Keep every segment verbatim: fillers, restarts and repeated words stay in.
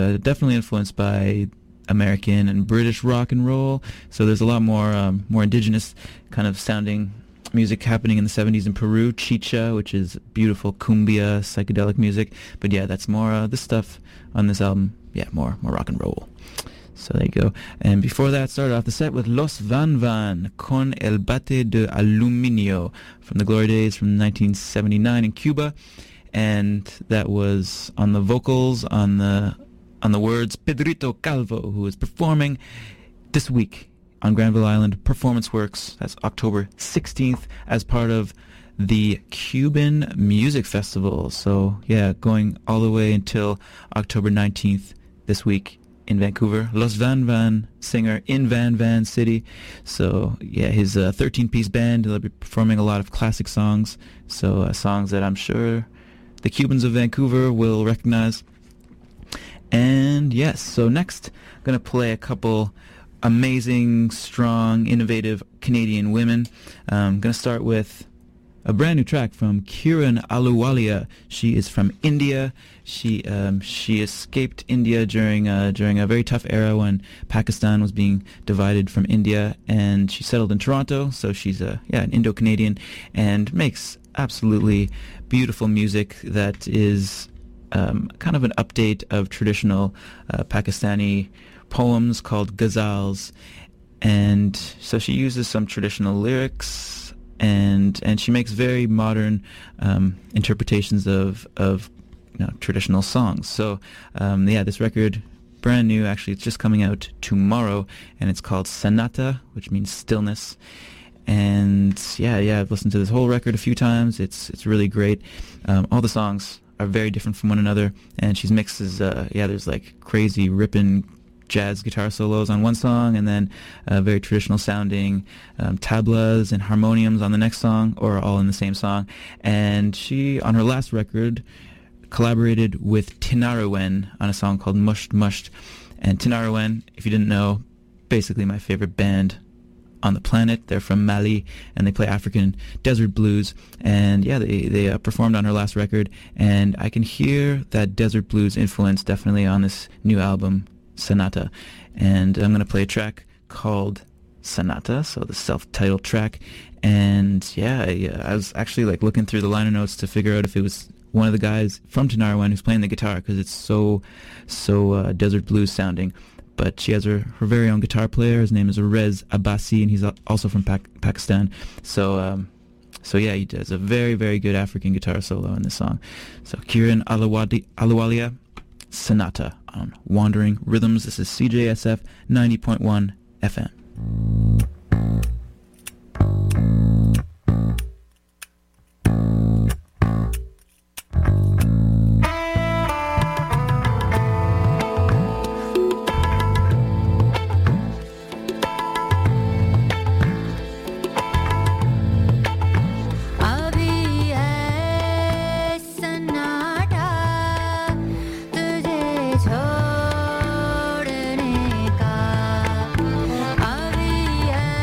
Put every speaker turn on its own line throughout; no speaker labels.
uh, definitely influenced by American and British rock and roll. So there's a lot more um, more indigenous kind of sounding music happening in the seventies in Peru. Chicha, which is beautiful cumbia psychedelic music. But yeah, that's more uh, this stuff on this album. Yeah, more more rock and roll. So there you go. And before that, started off the set with Los Van Van con el bate de aluminio from the glory days from nineteen seventy-nine in Cuba. And that was on the vocals, on the on the words, Pedrito Calvo, who is performing this week on Granville Island Performance Works. That's October sixteenth as part of the Cuban Music Festival. So yeah, going all the way until October nineteenth this week in Vancouver. Los Van Van singer in Van Van City. So yeah, his uh, thirteen-piece band, they'll be performing a lot of classic songs. So uh, songs that I'm sure the Cubans of Vancouver will recognize. And yes, so next I'm going to play a couple amazing, strong, innovative Canadian women. Um, I'm going to start with a brand new track from Kiran Ahluwalia. She is from India. She um, she escaped India during uh, during a very tough era when Pakistan was being divided from India, and she settled in Toronto. So she's a yeah an Indo-Canadian and makes absolutely beautiful music that is um, kind of an update of traditional uh, Pakistani poems called ghazals. And so she uses some traditional lyrics. And and she makes very modern um, interpretations of of you know, traditional songs. So um, yeah, this record, brand new. Actually, it's just coming out tomorrow, and it's called Sonata, which means stillness. And yeah, yeah, I've listened to this whole record a few times. It's it's really great. Um, all the songs are very different from one another, and she mixes. Uh, yeah, there's like crazy ripping jazz guitar solos on one song, and then uh, very traditional sounding um, tablas and harmoniums on the next song, or all in the same song. And she, on her last record, collaborated with Tinariwen on a song called Mushed Mushed. And Tinariwen, if you didn't know, basically my favorite band on the planet. They're from Mali, and they play African desert blues. And yeah, they, they uh, performed on her last record, and I can hear that desert blues influence definitely on this new album, Sonata. And I'm going to play a track called Sonata, so the self-titled track. And yeah, I, I was actually like looking through the liner notes to figure out if it was one of the guys from Tinariwen who's playing the guitar, because it's so so uh, desert blues sounding. But she has her, her very own guitar player. His name is Rez Abbasi, and he's also from Pac- Pakistan. So um, so yeah, he does a very, very good African guitar solo in this song. So Kiran Ahluwalia, Sonata on Wandering Rhythms. This is C J S F ninety point one F M.
छोड़ने का अभी है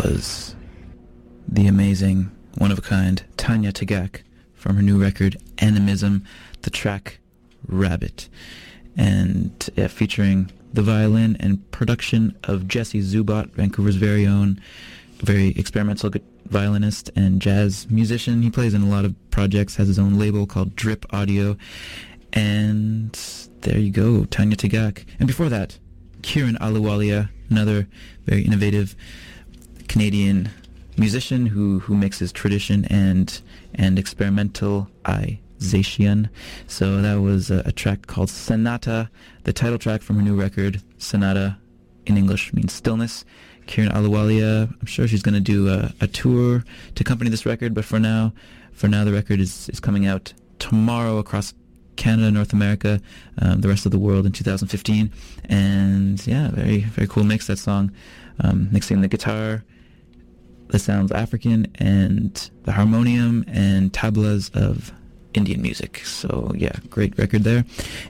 was the amazing, one-of-a-kind Tanya Tagaq from her new record, Animism, the track Rabbit, and yeah, featuring the violin and production of Jesse Zubot, Vancouver's very own, very experimental violinist and jazz musician. He plays in a lot of projects, has his own label called Drip Audio, and there you go, Tanya Tagaq. And before that, Kieran Ahluwalia, another very innovative Canadian musician who, who mixes tradition and and experimentalization. So that was a, a track called Sonata, the title track from her new record. Sonata in English means stillness. Kieran Ahluwalia, I'm sure she's going to do a, a tour to accompany this record, but for now, for now the record is, is coming out tomorrow across Canada, North America, um, the rest of the world in two thousand fifteen. And yeah, very, very cool mix, that song. Um, mixing the guitar that sounds African and the harmonium and tablas of Indian music. So yeah, great record there.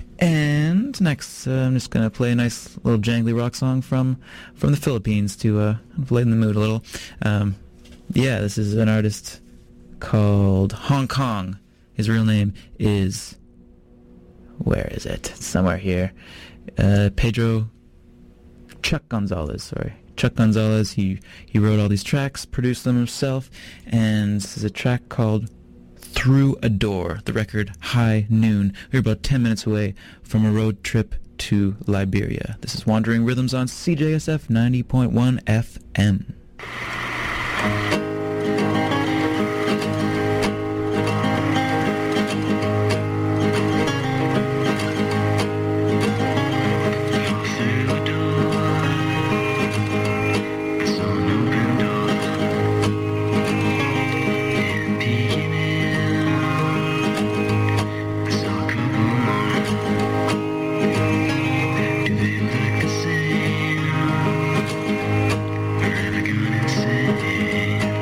And next, uh, I'm just going to play a nice little jangly rock song from from the Philippines to uh, lighten the mood a little. Um, yeah, this is an artist called Hong Kong. His real name is... Where is it? It's somewhere here. Uh, Pedro Chuck Gonzalez, sorry. Chuck Gonzalez, he, he wrote all these tracks, produced them himself, and this is a track called Through a Door, the record High Noon. We're about ten minutes away from a road trip to Liberia. This is Wandering Rhythms on C J S F ninety point one F M.
Forever gone insane.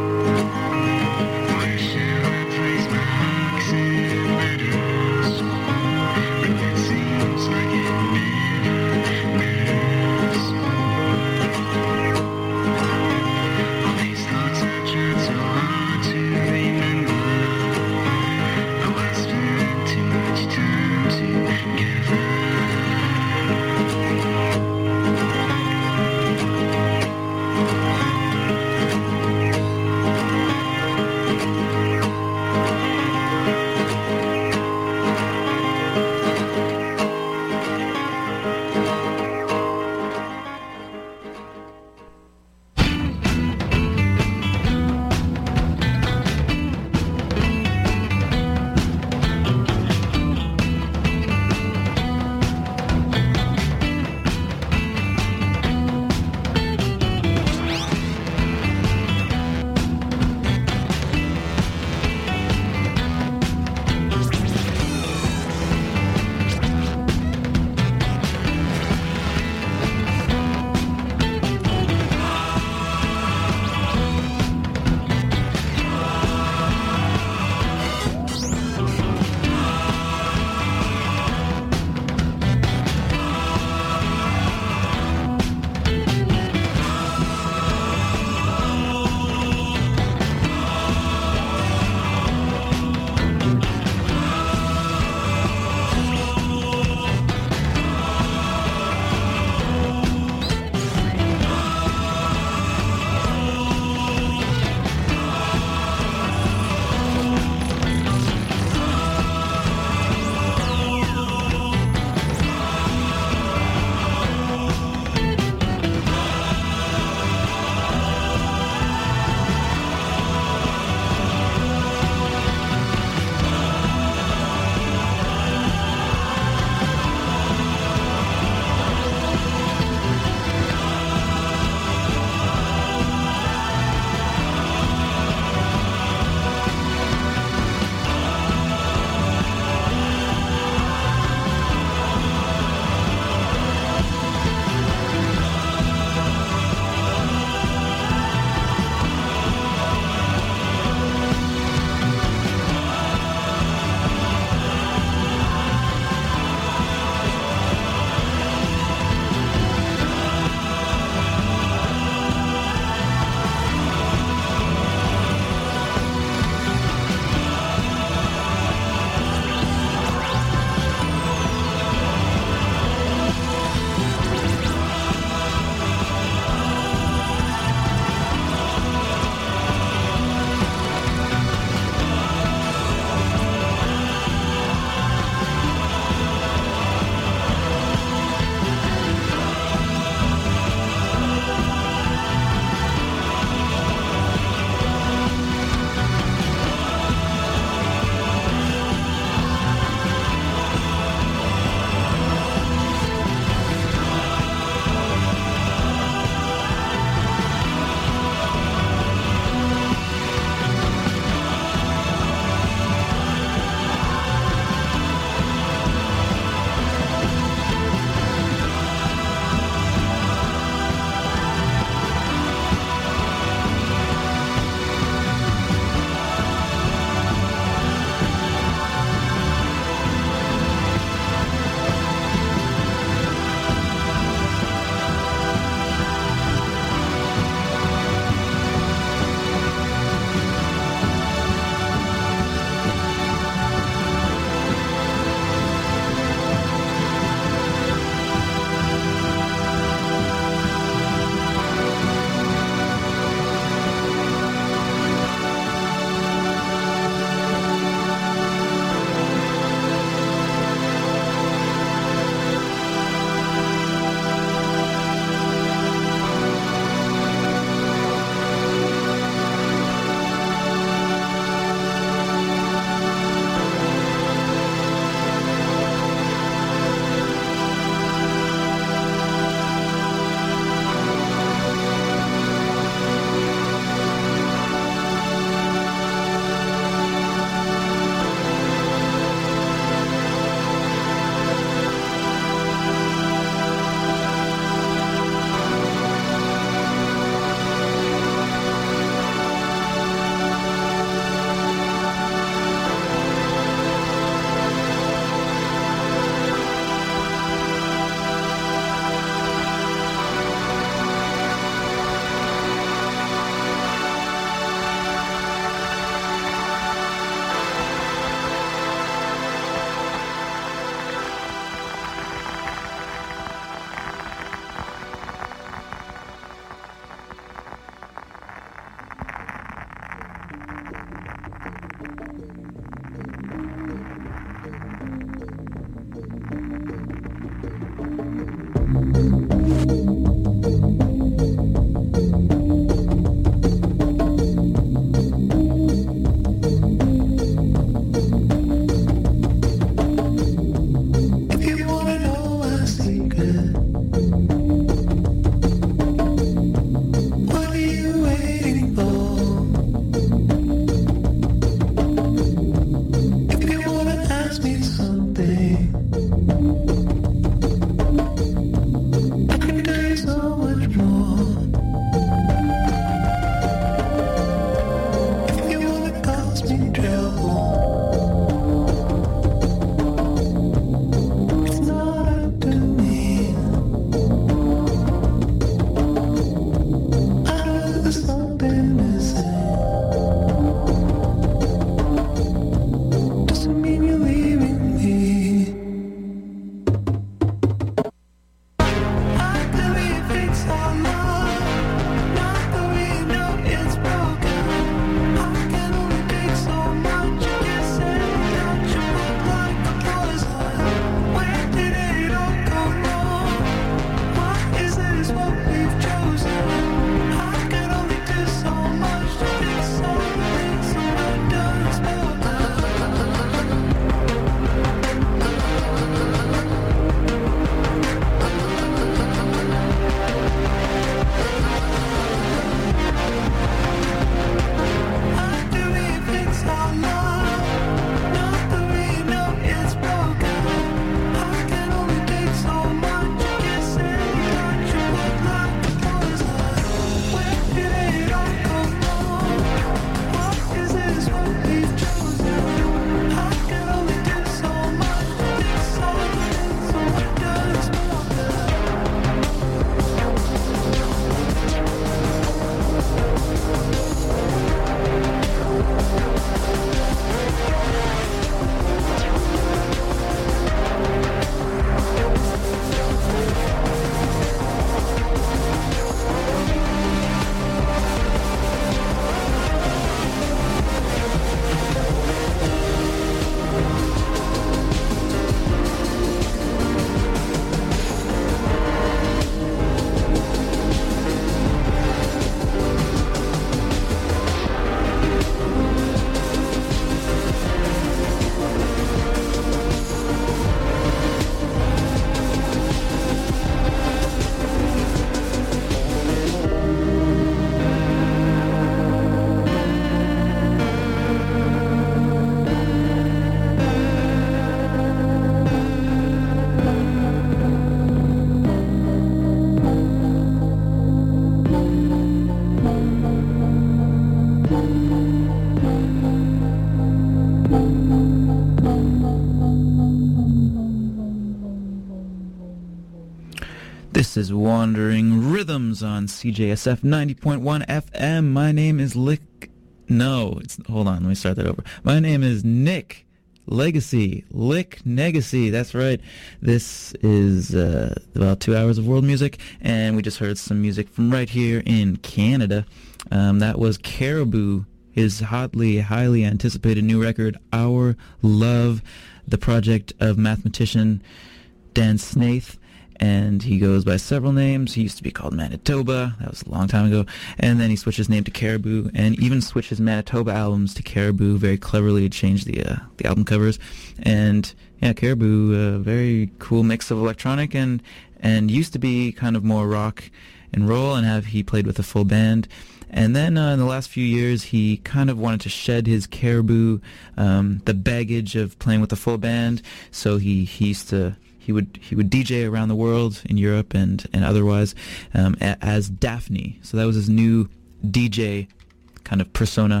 This is Wandering Rhythms on C J S F ninety point one F M. My name is Lick... No, it's... hold on, let me start that over. My name is Nick Legacy. Lick Negacy, that's right. This is uh, about two hours of world music, and we just heard some music from right here in Canada. Um, that was Caribou, his hotly, highly anticipated new record, Our Love, the project of mathematician Dan Snaith. And he goes by several names. He used to be called Manitoba. That was a long time ago. And then he switched his name to Caribou, and even switched his Manitoba albums to Caribou. Very cleverly changed the uh, the album covers. And yeah, Caribou, a uh, very cool mix of electronic and and used to be kind of more rock and roll. And have he played with a full band. And then uh, in the last few years, he kind of wanted to shed his Caribou, um, the baggage of playing with a full band. So he, he used to. He would he would D J around the world in Europe and and otherwise um, a, as Daphne. So that was his new D J kind of persona,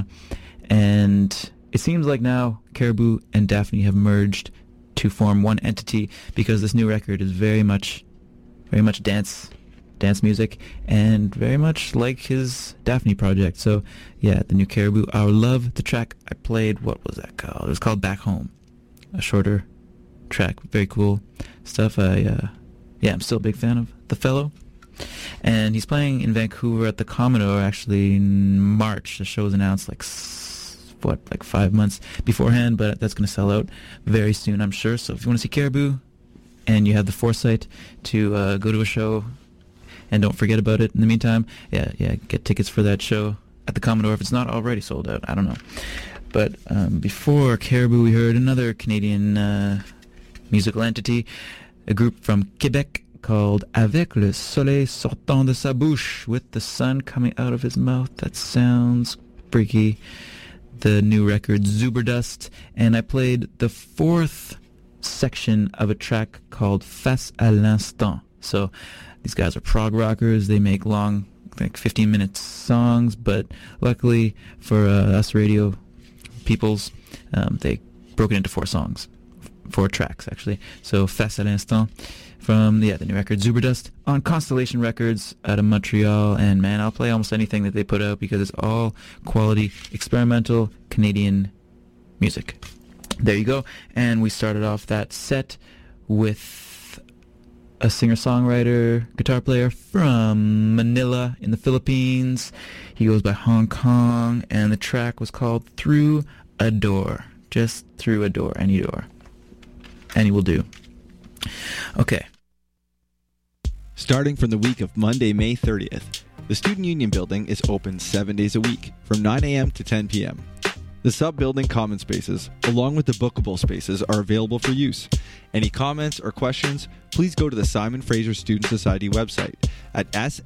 and it seems like now Caribou and Daphne have merged to form one entity because this new record is very much very much dance dance music and very much like his Daphne project. So yeah, the new Caribou, Our Love. The track I played, what was that called? It was called Back Home, a shorter track. Very cool stuff. I uh yeah I'm still a big fan of the fellow, and he's playing in Vancouver at the Commodore actually in March. The show was announced like what like five months beforehand, but that's going to sell out very soon, I'm sure. So if you want to see Caribou and you have the foresight to uh go to a show and don't forget about it in the meantime, yeah yeah get tickets for that show at the Commodore if it's not already sold out. I don't know. But um before Caribou, we heard another Canadian uh musical entity, a group from Quebec called Avec le soleil sortant de sa bouche, with the sun coming out of his mouth. That sounds freaky. The new record, Zuberdust, and I played the fourth section of a track called Face à l'instant. So These guys are prog rockers. They make long, like fifteen minute songs, but luckily for uh, us radio peoples, um, they broke it into four songs, four tracks actually. So Face à l'instant from yeah, the new record Zuberdust on Constellation Records out of Montreal, and man, I'll play almost anything that they put out because it's all quality experimental Canadian music. There you go. And we started off that set with a singer-songwriter, guitar player from Manila in the Philippines. He goes by Hong Kong, and the track was called Through a Door. Just through a door, any door. Any will do. Okay.
Starting from the week of Monday, May thirtieth, the Student Union Building is open seven days a week, from nine a.m. to ten p.m. The sub-building common spaces, along with the bookable spaces, are available for use. Any comments or questions, please go to the Simon Fraser Student Society website at s